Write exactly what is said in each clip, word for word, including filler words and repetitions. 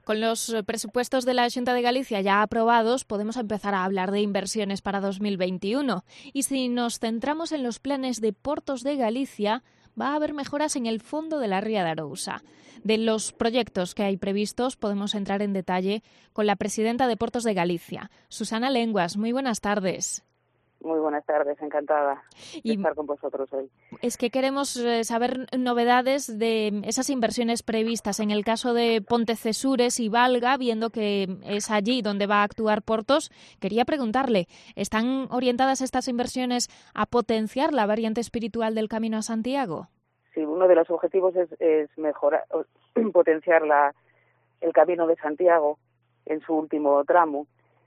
Con los presupuestos de la Xunta de Galicia ya aprobados, podemos empezar a hablar de inversiones para dos mil veintiuno. Y si nos centramos en los planes de Portos de Galicia, va a haber mejoras en el fondo de la Ría de Arousa. De los proyectos que hay previstos, podemos entrar en detalle con la presidenta de Portos de Galicia, Susana Lenguas. Muy buenas tardes. Muy buenas tardes, encantada de y estar con vosotros hoy. Es que queremos eh, saber novedades de esas inversiones previstas en el caso de Pontecesures y Valga, viendo que es allí donde va a actuar Portos. Quería preguntarle, ¿están orientadas estas inversiones a potenciar la variante espiritual del Camino a Santiago? Sí, uno de los objetivos es, es mejorar, potenciar la, el Camino de Santiago en su último tramo.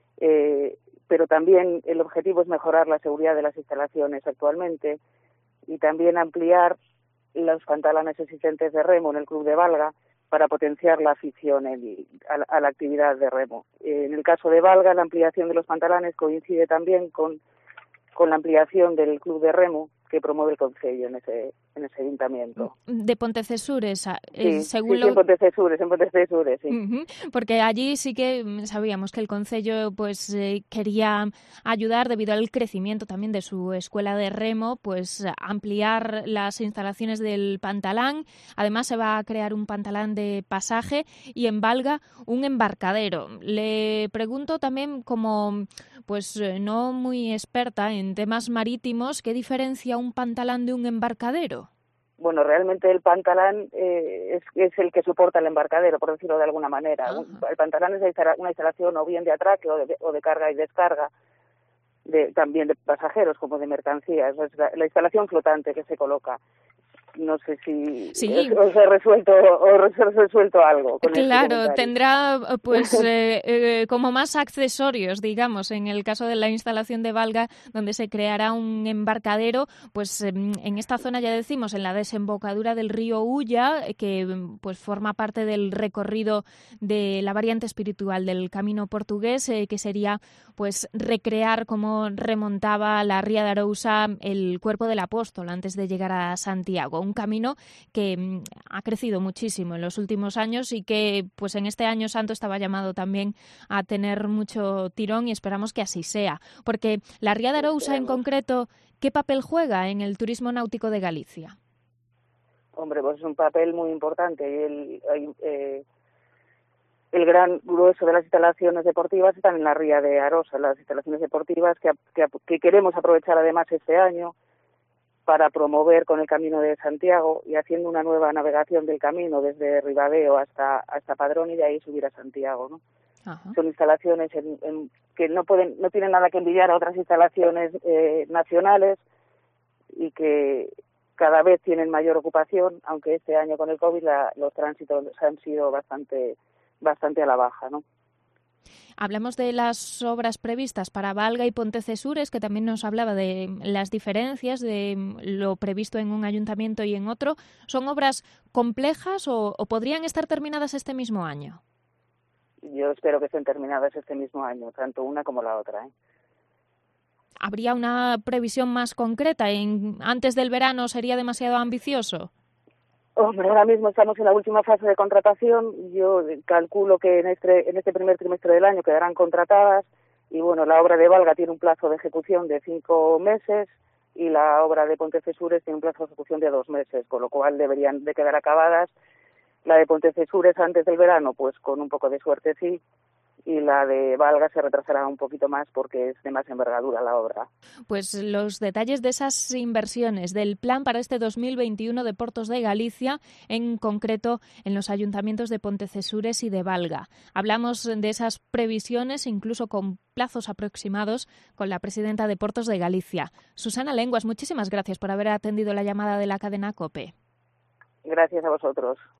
Eh, pero también el objetivo es mejorar la seguridad de las instalaciones actualmente y también ampliar los pantalanes existentes de remo en el Club de Valga para potenciar la afición el, a, a la actividad de remo. En el caso de Valga, la ampliación de los pantalanes coincide también con, con la ampliación del Club de Remo que promueve el Concello en ese en ese ayuntamiento. De Pontecesures, eh, sí, según sí, lo... sí, en Pontecesures, en Pontecesures, sí. Uh-huh, porque allí sí que sabíamos que el Concello pues eh, quería ayudar debido al crecimiento también de su escuela de remo, pues ampliar las instalaciones del pantalán. Además se va a crear un pantalán de pasaje y en Valga un embarcadero. Le pregunto también, como pues no muy experta en temas marítimos, ¿qué diferencia un pantalán de un embarcadero? Bueno, realmente el pantalán eh, es, es el que soporta el embarcadero, por decirlo de alguna manera. Ajá. El pantalán es una instalación o bien de atraque o de, o de carga y descarga, de, también de pasajeros como de mercancías. Es la, la instalación flotante que se coloca. No sé si sí. os he resuelto o os he resuelto algo. Con claro, este tendrá pues eh, eh, como más accesorios, digamos, en el caso de la instalación de Valga, donde se creará un embarcadero, pues en esta zona ya decimos, en la desembocadura del río Ulla, que pues forma parte del recorrido de la variante espiritual del Camino Portugués, eh, que sería pues recrear cómo remontaba la Ría de Arousa el cuerpo del apóstol antes de llegar a Santiago. Un camino que ha crecido muchísimo en los últimos años y que pues en este año santo estaba llamado también a tener mucho tirón y esperamos que así sea. Porque la Ría de Arousa en concreto, ¿qué papel juega en el turismo náutico de Galicia? Hombre, pues es un papel muy importante. El, eh, el gran grueso de las instalaciones deportivas están en la Ría de Arousa, las instalaciones deportivas que, que, que queremos aprovechar además este año para promover con el Camino de Santiago y haciendo una nueva navegación del camino desde Ribadeo hasta hasta Padrón y de ahí subir a Santiago, ¿no? Ajá. Son instalaciones en, en, que no pueden no tienen nada que envidiar a otras instalaciones eh, nacionales y que cada vez tienen mayor ocupación, aunque este año con el COVID la, los tránsitos han sido bastante bastante a la baja, ¿no? Hablamos de las obras previstas para Valga y Pontecesures, que también nos hablaba de las diferencias de lo previsto en un ayuntamiento y en otro. ¿Son obras complejas o, o podrían estar terminadas este mismo año? Yo espero que estén terminadas este mismo año, tanto una como la otra, ¿eh? ¿Habría una previsión más concreta? ¿En, antes del verano sería demasiado ambicioso? Hombre, ahora mismo estamos en la última fase de contratación. Yo calculo que en este, en este primer trimestre del año quedarán contratadas y, bueno, la obra de Valga tiene un plazo de ejecución de cinco meses y la obra de Pontecesures tiene un plazo de ejecución de dos meses, con lo cual deberían de quedar acabadas. La de Pontecesures antes del verano, pues con un poco de suerte sí, y la de Valga se retrasará un poquito más porque es de más envergadura la obra. Pues los detalles de esas inversiones, del plan para este dos mil veintiuno de Portos de Galicia, en concreto en los ayuntamientos de Pontecesures y de Valga. Hablamos de esas previsiones, incluso con plazos aproximados, con la presidenta de Portos de Galicia. Susana Lenguas, muchísimas gracias por haber atendido la llamada de la cadena COPE. Gracias a vosotros.